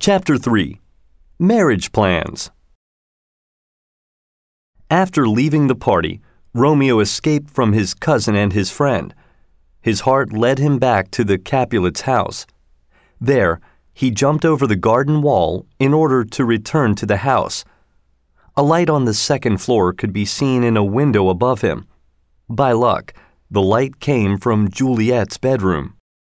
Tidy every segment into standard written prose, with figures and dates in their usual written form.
Chapter 3. Marriage Plans. After leaving the party, Romeo escaped from his cousin and his friend. His heart led him back to the Capulets' house. There, he jumped over the garden wall in order to return to the house. A light on the second floor could be seen in a window above him. By luck, the light came from Juliet's bedroom.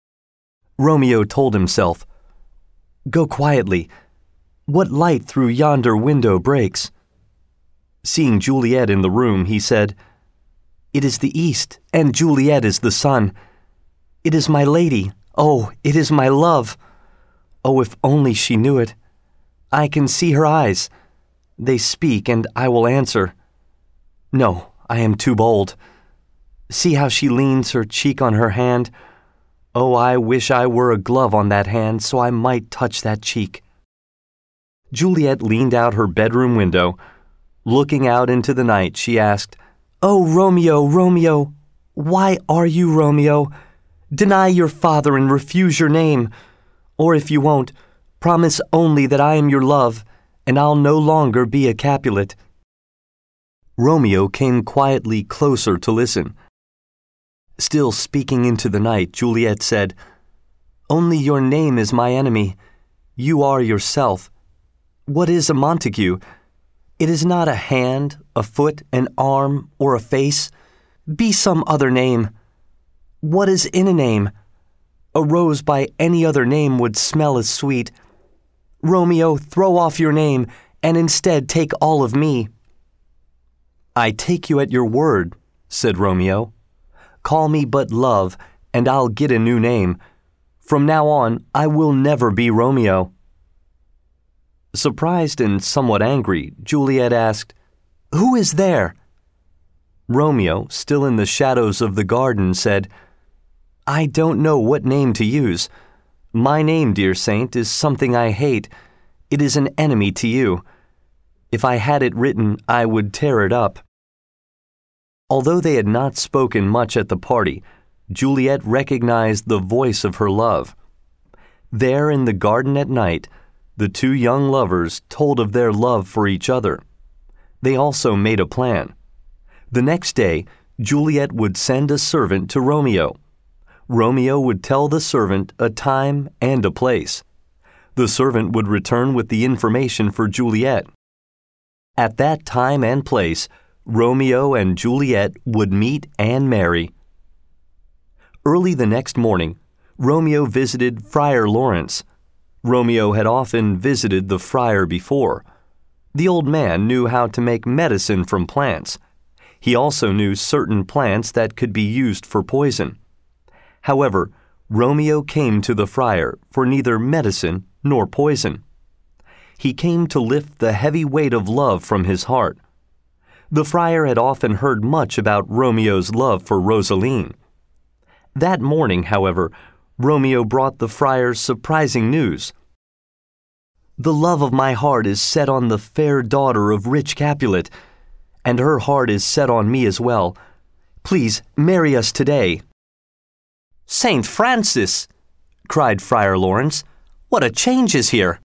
Romeo told himself, "Go quietly. What light through yonder window breaks?" Seeing Juliet in the room, he said, "It is the east, and Juliet is the sun. It is my lady. Oh, it is my love. Oh, if only she knew it. I can see her eyes. They speak, and I will answer. No, I am too bold. See how she leans her cheek on her hand. Oh, I wish I were a glove on that hand so I might touch that cheek." Juliet leaned out her bedroom window. Looking out into the night, she asked, "Oh, Romeo, Romeo, why are you Romeo? Deny your father and refuse your name. Or if you won't, promise only that I am your love, and I'll no longer be a Capulet." Romeo came quietly closer to listen. Still speaking into the night, Juliet said, "Only your name is my enemy. You are yourself. What is a Montague? It is not a hand, a foot, an arm, or a face. Be some other name. What is in a name? A rose by any other name would smell as sweet. Romeo, throw off your name, and instead take all of me." "I take you at your word," said Romeo. "Call me but Love, and I'll get a new name. From now on, I will never be Romeo." Surprised and somewhat angry, Juliet asked, "Who is there?" Romeo, still in the shadows of the garden, said, "I don't know what name to use. My name, dear saint, is something I hate. It is an enemy to you. If I had it written, I would tear it up." Although they had not spoken much at the party, Juliet recognized the voice of her love. There in the garden at night, the two young lovers told of their love for each other. They also made a plan. The next day, Juliet would send a servant to Romeo. Romeo would tell the servant a time and a place. The servant would return with the information for Juliet. At that time and place, Romeo and Juliet would meet and marry. Early the next morning, Romeo visited Friar Lawrence. Romeo had often visited the friar before. The old man knew how to make medicine from plants. He also knew certain plants that could be used for poison. However, Romeo came to the friar for neither medicine nor poison. He came to lift the heavy weight of love from his heart. The friar had often heard much about Romeo's love for Rosaline. That morning, however, Romeo brought the friar surprising news. "The love of my heart is set on the fair daughter of rich Capulet, and her heart is set on me as well. Please marry us today." "Saint Francis!" cried Friar Lawrence. "What a change is here!"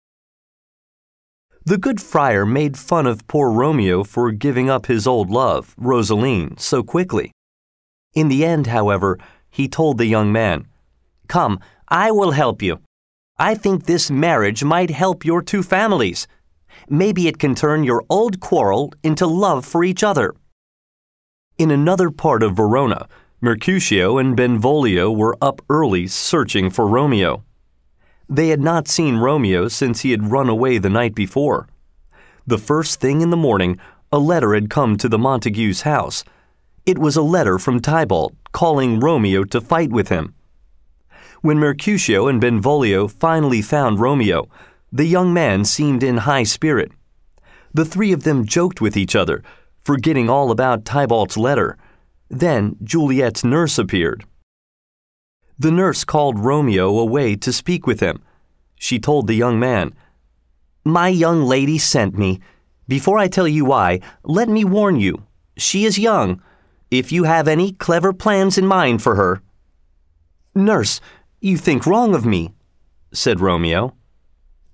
The good friar made fun of poor Romeo for giving up his old love, Rosaline, so quickly. In the end, however, he told the young man, "Come, I will help you. I think this marriage might help your two families. Maybe it can turn your old quarrel into love for each other." In another part of Verona, Mercutio and Benvolio were up early searching for Romeo. They had not seen Romeo since he had run away the night before. The first thing in the morning, a letter had come to the Montagues' house. It was a letter from Tybalt calling Romeo to fight with him. When Mercutio and Benvolio finally found Romeo, the young man seemed in high spirit. The three of them joked with each other, forgetting all about Tybalt's letter. Then Juliet's nurse appeared. The nurse called Romeo away to speak with him. She told the young man, "My young lady sent me. Before I tell you why, let me warn you. She is young. If you have any clever plans in mind for her—" "Nurse, you think wrong of me," said Romeo.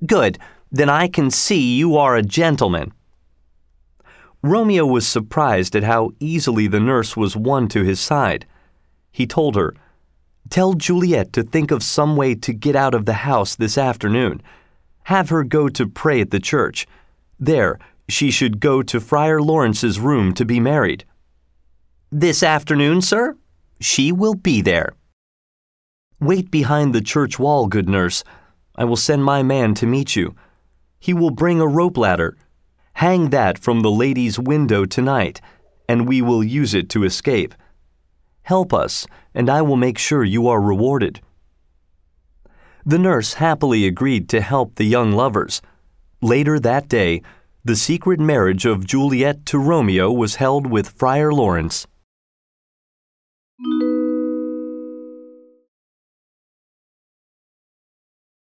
Good, then I can see you are a gentleman." Romeo was surprised at how easily the nurse was won to his side. He told her, "Tell Juliet to think of some way to get out of the house this afternoon. Have her go to pray at the church. There, she should go to Friar Lawrence's room to be married." "This afternoon, sir? She will be there." "Wait behind the church wall, good nurse. I will send my man to meet you. He will bring a rope ladder. Hang that from the lady's window tonight, and we will use it to escape. Help us, and I will make sure you are rewarded." The nurse happily agreed to help the young lovers. Later that day, the secret marriage of Juliet to Romeo was held with Friar Lawrence.